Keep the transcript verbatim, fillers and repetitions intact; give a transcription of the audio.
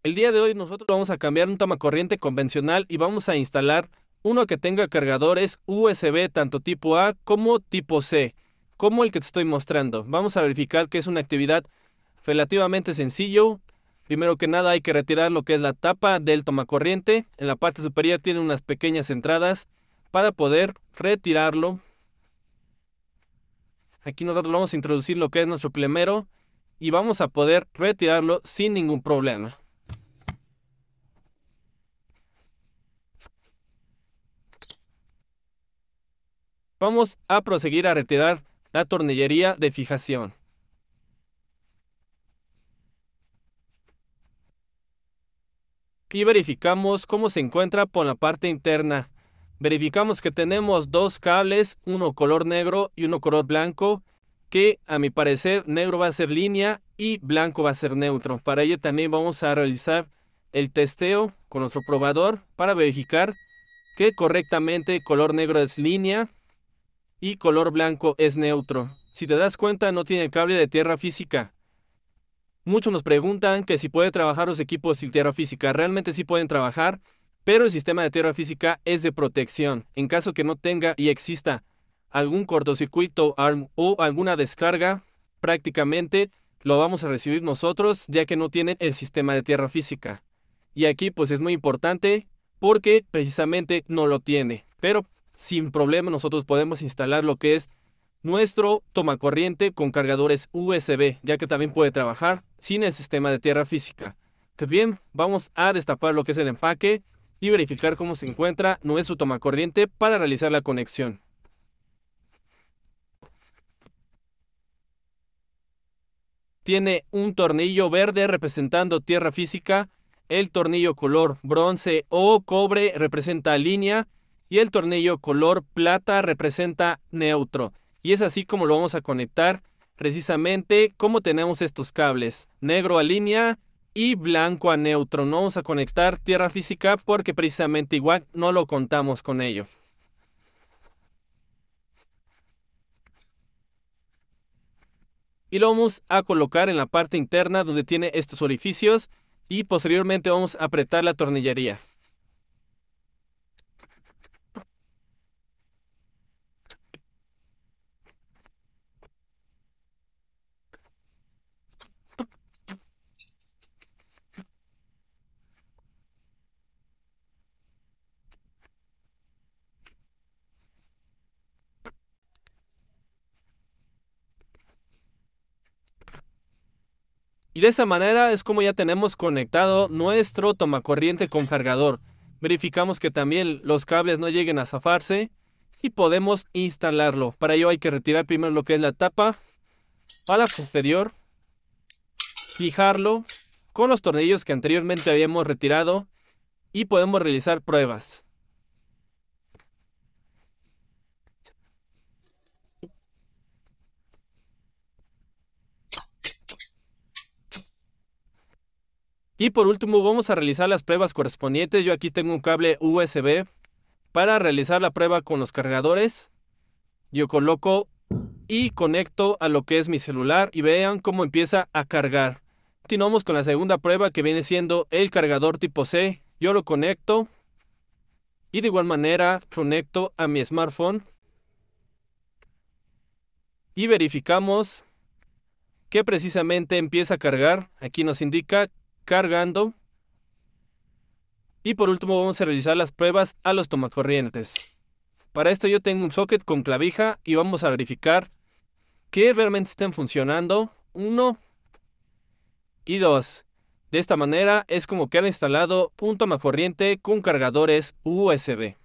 El día de hoy nosotros vamos a cambiar un tomacorriente convencional y vamos a instalar uno que tenga cargadores U S B tanto tipo A como tipo C, como el que te estoy mostrando. Vamos a verificar que es una actividad relativamente sencillo. Primero que nada hay que retirar lo que es la tapa del tomacorriente. En la parte superior tiene unas pequeñas entradas para poder retirarlo. Aquí nosotros vamos a introducir lo que es nuestro plemero y vamos a poder retirarlo sin ningún problema. Vamos a proseguir a retirar la tornillería de fijación. Y verificamos cómo se encuentra por la parte interna. Verificamos que tenemos dos cables, uno color negro y uno color blanco, que a mi parecer negro va a ser línea y blanco va a ser neutro. Para ello también vamos a realizar el testeo con nuestro probador para verificar que correctamente color negro es línea y color blanco es neutro. Si te das cuenta, no tiene cable de tierra física. Muchos nos preguntan que si puede trabajar los equipos sin tierra física. Realmente sí pueden trabajar, pero el sistema de tierra física es de protección. En caso que no tenga y exista algún cortocircuito o alguna descarga, prácticamente lo vamos a recibir nosotros, ya que no tienen el sistema de tierra física. Y aquí pues es muy importante porque precisamente no lo tiene. Pero sin problema nosotros podemos instalar lo que es nuestro tomacorriente con cargadores U S B, ya que también puede trabajar sin el sistema de tierra física. También vamos a destapar lo que es el empaque y verificar cómo se encuentra nuestro tomacorriente para realizar la conexión. Tiene un tornillo verde representando tierra física, el tornillo color bronce o cobre representa línea y el tornillo color plata representa neutro. Y es así como lo vamos a conectar, precisamente como tenemos estos cables, negro a línea y blanco a neutro. No vamos a conectar tierra física porque precisamente igual no lo contamos con ello. Y lo vamos a colocar en la parte interna donde tiene estos orificios y posteriormente vamos a apretar la tornillería. Y de esa manera es como ya tenemos conectado nuestro tomacorriente con cargador. Verificamos que también los cables no lleguen a zafarse y podemos instalarlo. Para ello hay que retirar primero lo que es la tapa a la posterior, fijarlo con los tornillos que anteriormente habíamos retirado y podemos realizar pruebas. Y por último vamos a realizar las pruebas correspondientes. Yo aquí tengo un cable U S B para realizar la prueba con los cargadores. Yo coloco y conecto a lo que es mi celular y vean cómo empieza a cargar. Continuamos con la segunda prueba que viene siendo el cargador tipo C. Yo lo conecto y de igual manera conecto a mi smartphone y verificamos que precisamente empieza a cargar. Aquí nos indica cargando. Y por último vamos a realizar las pruebas a los tomacorrientes. Para esto yo tengo un socket con clavija y vamos a verificar que realmente estén funcionando. Uno y dos. De esta manera es como queda instalado un tomacorriente con cargadores U S B.